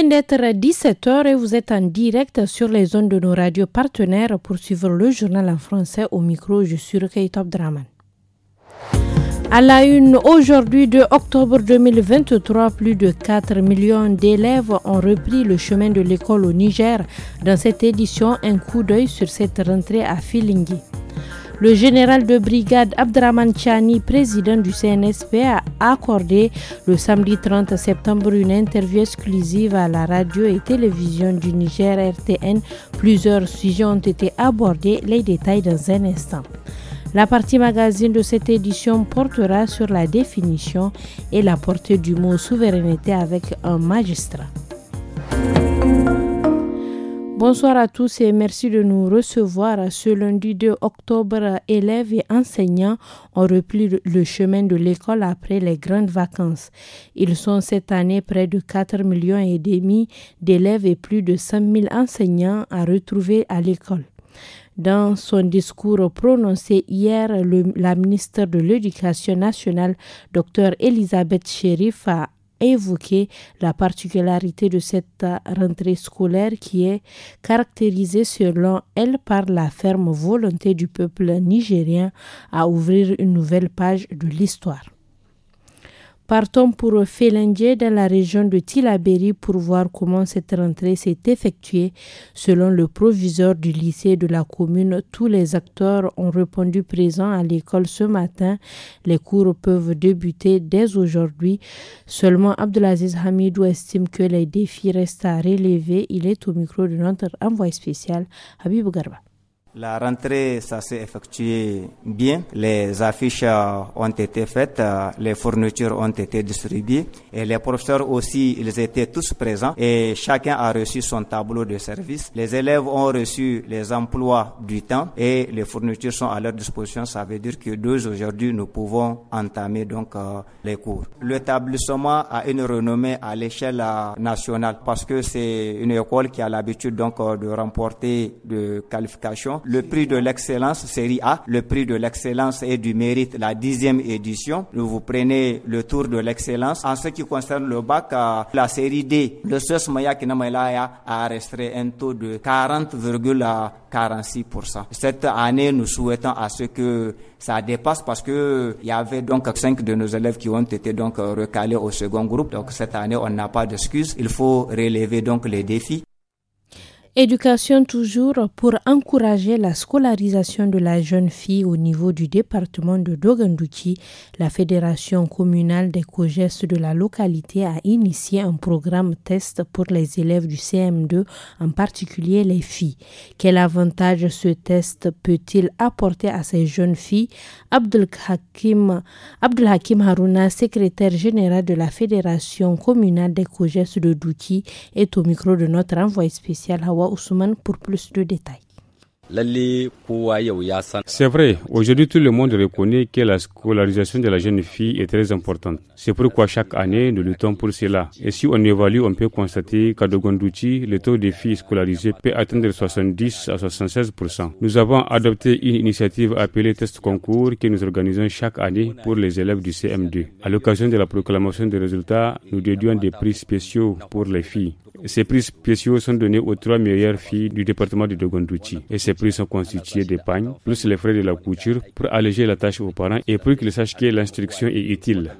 d'être 17h et vous êtes en direct sur les ondes de nos radios partenaires pour suivre le journal en français. Au micro, je suis Rukai Abdraman. À la une, aujourd'hui de octobre 2023, plus de 4 millions d'élèves ont repris le chemin de l'école au Niger. Dans cette édition, un coup d'œil sur cette rentrée à Filingué. Le général de brigade Abdraman Chani, président du CNSP, a accordé le samedi 30 septembre une interview exclusive à la radio et télévision du Niger RTN. Plusieurs sujets ont été abordés, les détails dans un instant. La partie magazine de cette édition portera sur la définition et la portée du mot souveraineté avec un magistrat. Bonsoir à tous et merci de nous recevoir. Ce lundi 2 octobre, élèves et enseignants ont repris le chemin de l'école après les grandes vacances. Ils sont cette année près de 4,5 millions d'élèves et plus de 100 000 enseignants à retrouver à l'école. Dans son discours prononcé hier, la ministre de l'Éducation nationale, Dr Elisabeth Chérif, a évoqué la particularité de cette rentrée scolaire qui est caractérisée selon elle par la ferme volonté du peuple nigérien à ouvrir une nouvelle page de l'histoire. Partons pour Filingué dans la région de Tillabéri pour voir comment cette rentrée s'est effectuée. Selon le proviseur du lycée de la commune, tous les acteurs ont répondu présents à l'école ce matin. Les cours peuvent débuter dès aujourd'hui. Seulement Abdelaziz Hamidou estime que les défis restent à relever. Il est au micro de notre envoyé spécial, Habib Garba. La rentrée, ça s'est effectué bien. Les affiches ont été faites, les fournitures ont été distribuées et les professeurs aussi, ils étaient tous présents et chacun a reçu son tableau de service. Les élèves ont reçu les emplois du temps et les fournitures sont à leur disposition. Ça veut dire que dès aujourd'hui, nous pouvons entamer donc les cours. L'établissement a une renommée à l'échelle nationale parce que c'est une école qui a l'habitude donc de remporter de qualifications. Le prix de l'excellence, série A, le prix de l'excellence et du mérite, la 10e édition. Vous prenez le tour de l'excellence. En ce qui concerne le bac, la série D, le SOS Maya Kinamalaya a restreint un taux de 40,46%. Cette année, nous souhaitons à ce que ça dépasse parce que il y avait donc 5 de nos élèves qui ont été donc recalés au second groupe. Donc cette année, on n'a pas d'excuses. Il faut relever donc les défis. Éducation toujours pour encourager la scolarisation de la jeune fille au niveau du département de Dogandouchi. La fédération communale des COJES de la localité a initié un programme test pour les élèves du CM2, en particulier les filles. Quel avantage ce test peut-il apporter à ces jeunes filles? Abdul Hakim Haruna, secrétaire général de la fédération communale des COJES de Douchi, est au micro de notre envoyé spécial Hawa Ousmane pour plus de détails. C'est vrai, aujourd'hui tout le monde reconnaît que la scolarisation de la jeune fille est très importante. C'est pourquoi chaque année nous luttons pour cela. Et si on évalue, on peut constater qu'à Dogondouchi, le taux des filles scolarisées peut atteindre 70 à 76%. Nous avons adopté une initiative appelée test concours que nous organisons chaque année pour les élèves du CM2. À l'occasion de la proclamation des résultats, nous dédions des prix spéciaux pour les filles. Ces prix spéciaux sont donnés aux 3 meilleures filles du département de Dogondouchi. Et ces prix sont constitués d'épargne, plus les frais de la couture, pour alléger la tâche aux parents et pour qu'ils sachent que l'instruction est utile.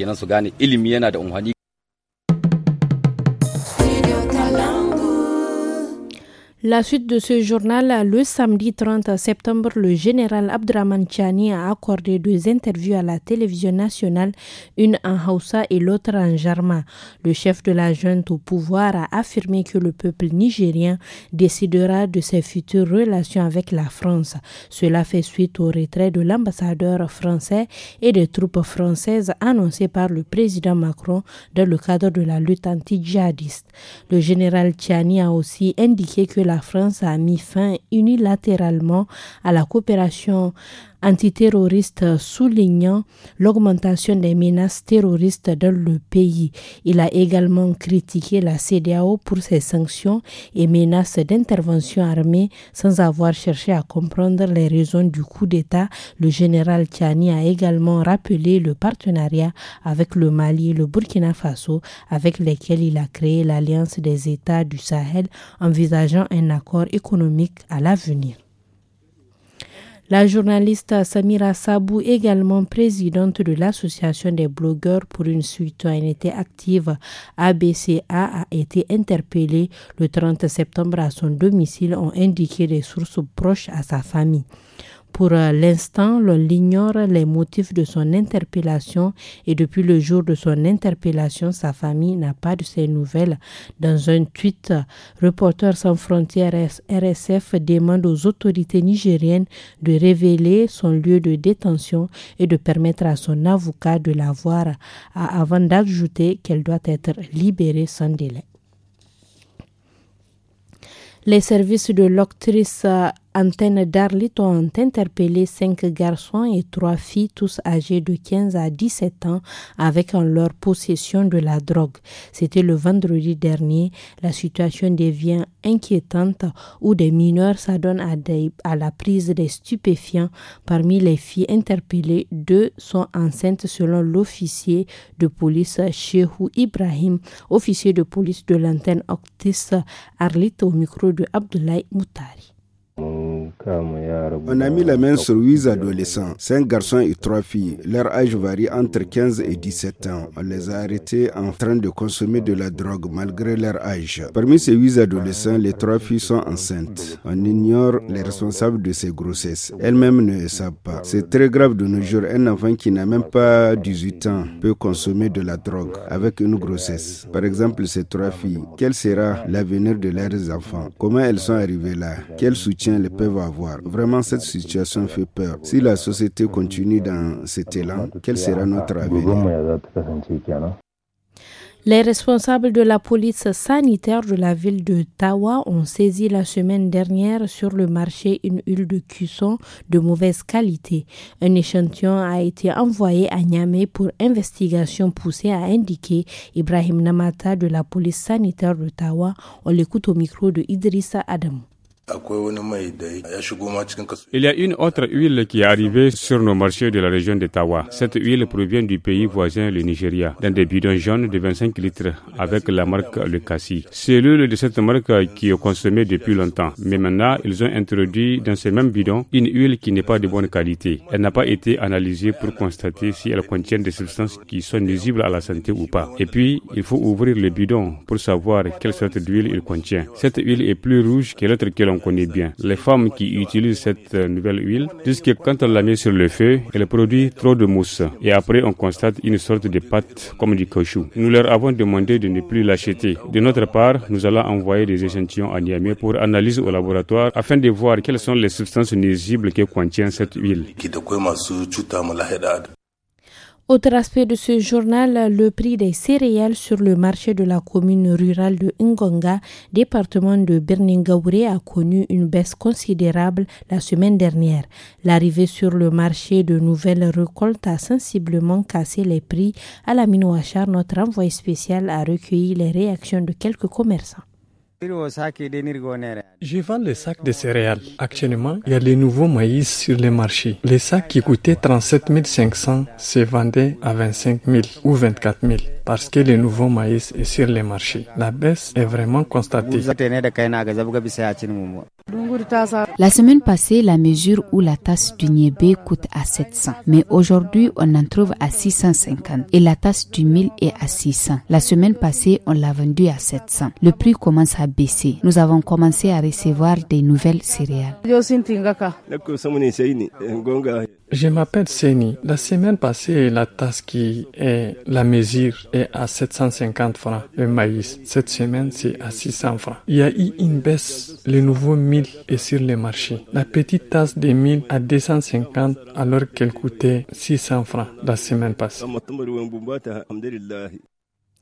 La suite de ce journal, le samedi 30 septembre, le général Abdraman Chani a accordé 2 interviews à la télévision nationale, une en Hausa et l'autre en Jarma. Le chef de la junte au pouvoir a affirmé que le peuple nigérien décidera de ses futures relations avec la France. Cela fait suite au retrait de l'ambassadeur français et des troupes françaises annoncées par le président Macron dans le cadre de la lutte anti-djihadiste. Le général Chani a aussi indiqué que la France a mis fin unilatéralement à la coopération antiterroriste, soulignant l'augmentation des menaces terroristes dans le pays. Il a également critiqué la CEDEAO pour ses sanctions et menaces d'intervention armée sans avoir cherché à comprendre les raisons du coup d'État. Le général Tchani a également rappelé le partenariat avec le Mali et le Burkina Faso, avec lesquels il a créé l'Alliance des États du Sahel, envisageant un accord économique à l'avenir. La journaliste Samira Sabou, également présidente de l'Association des blogueurs pour une citoyenneté active ABCA, a été interpellée le 30 septembre à son domicile, ont indiqué des sources proches à sa famille. Pour l'instant, l'on ignore les motifs de son interpellation et depuis le jour de son interpellation, sa famille n'a pas de ses nouvelles. Dans un tweet, Reporters sans frontières RSF demande aux autorités nigériennes de révéler son lieu de détention et de permettre à son avocat de la voir avant d'ajouter qu'elle doit être libérée sans délai. Les services de l'actrice Antenne d'Arlit ont interpellé 5 garçons et 3 filles, tous âgés de 15 à 17 ans, avec en leur possession de la drogue. C'était le vendredi dernier. La situation devient inquiétante où des mineurs s'adonnent à la prise des stupéfiants. Parmi les filles interpellées, 2 sont enceintes selon l'officier de police Cheikhou Ibrahim, officier de police de l'antenne Octis Arlit, au micro de Abdoulaye Moutari. On a mis la main sur 8 adolescents, 5 garçons et 3 filles. Leur âge varie entre 15 et 17 ans. On les a arrêtés en train de consommer de la drogue malgré leur âge. Parmi ces 8 adolescents, les 3 filles sont enceintes. On ignore les responsables de ces grossesses. Elles-mêmes ne savent pas. C'est très grave de nos jours. Un enfant qui n'a même pas 18 ans peut consommer de la drogue avec une grossesse. Par exemple, ces 3 filles, quel sera l'avenir de leurs enfants? Comment elles sont arrivées là? Quel soutien les peuvent avoir? Vraiment, cette situation fait peur. Si la société continue dans cet élan, quel sera notre avenir? Les responsables de la police sanitaire de la ville de Tawa ont saisi la semaine dernière sur le marché une huile de cuisson de mauvaise qualité. Un échantillon a été envoyé à Niamey pour investigation poussée, a indiqué Ibrahim Namata de la police sanitaire de Tawa. On l'écoute au micro de Idrissa Adamou. Il y a une autre huile qui est arrivée sur nos marchés de la région de Tawa. Cette huile provient du pays voisin, le Nigeria, dans des bidons jaunes de 25 litres avec la marque Le Cassis. C'est l'huile de cette marque qui est consommée depuis longtemps. Mais maintenant, ils ont introduit dans ces mêmes bidons une huile qui n'est pas de bonne qualité. Elle n'a pas été analysée pour constater si elle contient des substances qui sont nuisibles à la santé ou pas. Et puis, il faut ouvrir le bidon pour savoir quelle sorte d'huile il contient. Cette huile est plus rouge que l'autre que l'on connaît bien. Les femmes qui utilisent cette nouvelle huile disent que quand on la met sur le feu, elle produit trop de mousse. Et après, on constate une sorte de pâte comme du caoutchouc. Nous leur avons demandé de ne plus l'acheter. De notre part, nous allons envoyer des échantillons à Niamey pour analyse au laboratoire afin de voir quelles sont les substances nuisibles que contient cette huile. Autre aspect de ce journal, le prix des céréales sur le marché de la commune rurale de Ngonga, département de Berningaouré, a connu une baisse considérable la semaine dernière. L'arrivée sur le marché de nouvelles récoltes a sensiblement cassé les prix. À la Minouachar, notre envoyé spécial a recueilli les réactions de quelques commerçants. Je vends les sacs de céréales. Actuellement, il y a les nouveaux maïs sur les marchés. Les sacs qui coûtaient 37 500 se vendaient à 25 000 ou 24 000 parce que le nouveau maïs est sur les marchés. La baisse est vraiment constatée. La semaine passée, la mesure où la tasse du niébé coûte à 700. Mais aujourd'hui, on en trouve à 650. Et la tasse du mil est à 600. La semaine passée, on l'a vendue à 700. Le prix commence à baisser. Nous avons commencé à recevoir des nouvelles céréales. Je m'appelle Seni. La semaine passée, la tasse qui est la mesure est à 750 francs. Le maïs, cette semaine, c'est à 600 francs. Il y a eu une baisse. Le nouveau mil est sur le marché. La petite tasse de mil à 250 alors qu'elle coûtait 600 francs la semaine passée.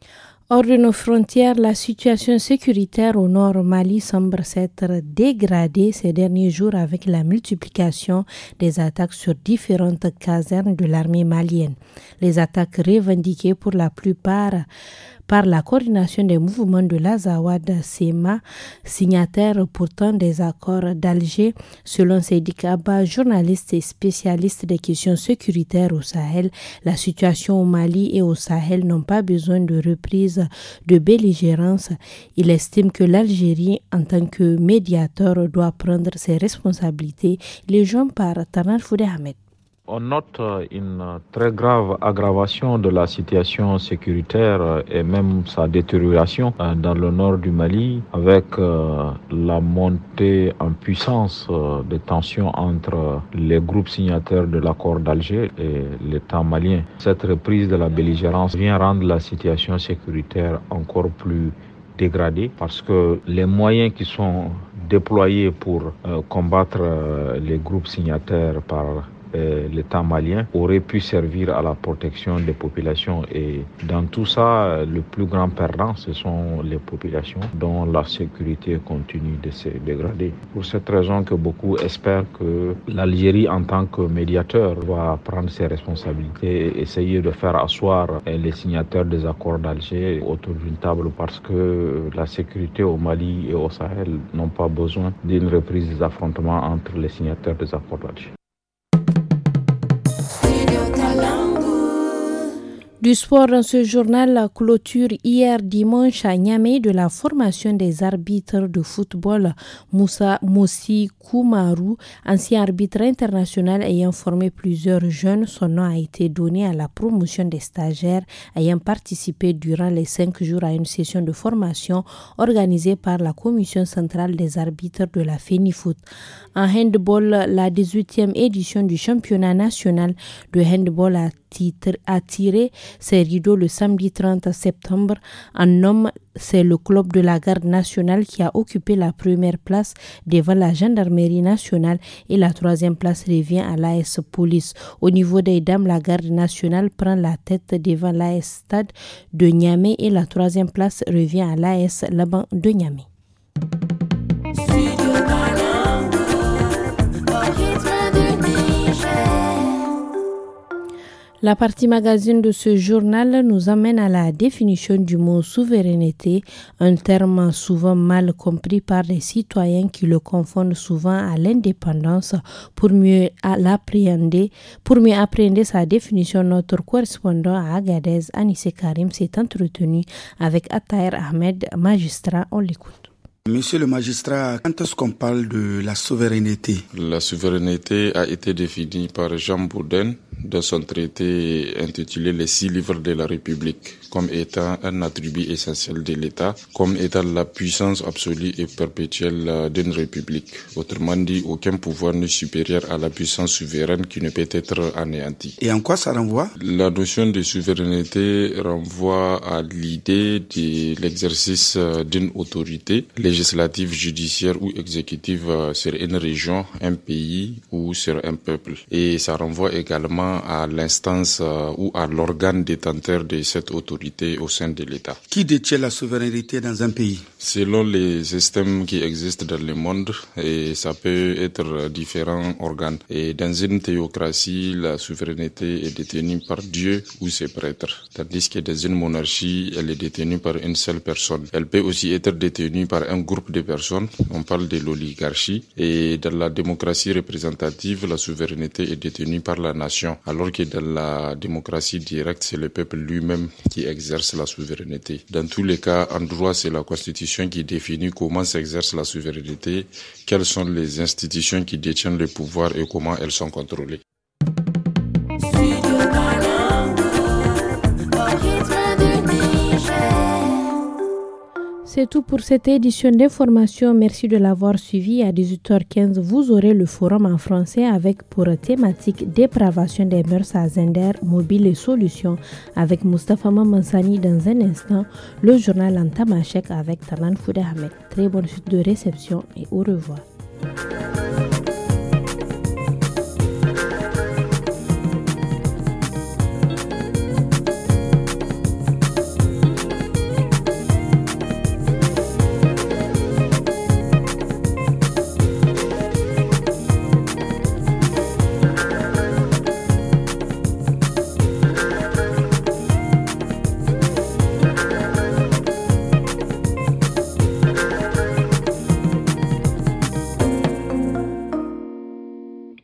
Hors de nos frontières, la situation sécuritaire au nord Mali semble s'être dégradée ces derniers jours avec la multiplication des attaques sur différentes casernes de l'armée malienne. Les attaques revendiquées pour la plupart par la coordination des mouvements de l'Azawad-Sema, signataire pourtant des accords d'Alger, selon Seydi Kaba, journaliste et spécialiste des questions sécuritaires au Sahel. La situation au Mali et au Sahel n'ont pas besoin de reprise de belligérance. Il estime que l'Algérie, en tant que médiateur, doit prendre ses responsabilités. Les gens par Tanar Foudé Ahmed. On note une très grave aggravation de la situation sécuritaire et même sa détérioration dans le nord du Mali avec la montée en puissance des tensions entre les groupes signataires de l'accord d'Alger et l'État malien. Cette reprise de la belligérance vient rendre la situation sécuritaire encore plus dégradée parce que les moyens qui sont déployés pour combattre les groupes signataires par l'État malien aurait pu servir à la protection des populations et dans tout ça, le plus grand perdant, ce sont les populations dont la sécurité continue de se dégrader. Pour cette raison que beaucoup espèrent que l'Algérie en tant que médiateur va prendre ses responsabilités et essayer de faire asseoir les signataires des accords d'Alger autour d'une table parce que la sécurité au Mali et au Sahel n'ont pas besoin d'une reprise des affrontements entre les signataires des accords d'Alger. Du sport dans ce journal, la clôture hier dimanche à Niamey de la formation des arbitres de football. Moussa Mossi Koumarou, ancien arbitre international ayant formé plusieurs jeunes, son nom a été donné à la promotion des stagiaires ayant participé durant les 5 jours à une session de formation organisée par la commission centrale des arbitres de la FENIFOOT. En handball, la 18e édition du championnat national de handball a tiré ses rideaux le samedi 30 septembre. En homme, c'est le club de la garde nationale qui a occupé la première place devant la gendarmerie nationale et la 3e place revient à l'AS Police. Au niveau des dames, la garde nationale prend la tête devant l'AS Stade de Niamey et la 3e place revient à l'AS Laban de Niamey. La partie magazine de ce journal nous amène à la définition du mot souveraineté, un terme souvent mal compris par les citoyens qui le confondent souvent à l'indépendance. Pour mieux appréhender sa définition, notre correspondant à Agadez, Anissé Karim, s'est entretenu avec Attaher Ahmed, magistrat. On l'écoute. Monsieur le magistrat, quand est-ce qu'on parle de la souveraineté? La souveraineté a été définie par Jean Bourdin dans son traité intitulé Les 6 livres de la République comme étant un attribut essentiel de l'État, comme étant la puissance absolue et perpétuelle d'une république. Autrement dit, aucun pouvoir n'est supérieur à la puissance souveraine qui ne peut être anéantie. Et en quoi ça renvoie? La notion de souveraineté renvoie à l'idée de l'exercice d'une autorité législative, judiciaire ou exécutive sur une région, un pays ou sur un peuple. Et ça renvoie également à l'instance ou à l'organe détenteur de cette autorité au sein de l'État. Qui détient la souveraineté dans un pays? Selon les systèmes qui existent dans le monde, et ça peut être différents organes. Et dans une théocratie, la souveraineté est détenue par Dieu ou ses prêtres, tandis que dans une monarchie, elle est détenue par une seule personne. Elle peut aussi être détenue par un groupe de personnes, on parle de l'oligarchie, et dans la démocratie représentative, la souveraineté est détenue par la nation, alors que dans la démocratie directe, c'est le peuple lui-même qui exerce la souveraineté. Dans tous les cas, en droit, c'est la Constitution qui définit comment s'exerce la souveraineté, quelles sont les institutions qui détiennent le pouvoir et comment elles sont contrôlées. C'est tout pour cette édition d'information. Merci de l'avoir suivi. À 18h15, vous aurez le forum en français avec pour thématique dépravation des mœurs à Zender, mobile et solutions avec Moustapha Mamansani dans un instant. Le journal en tamashek avec Tanan Foudé Ahmed. Très bonne suite de réception et au revoir.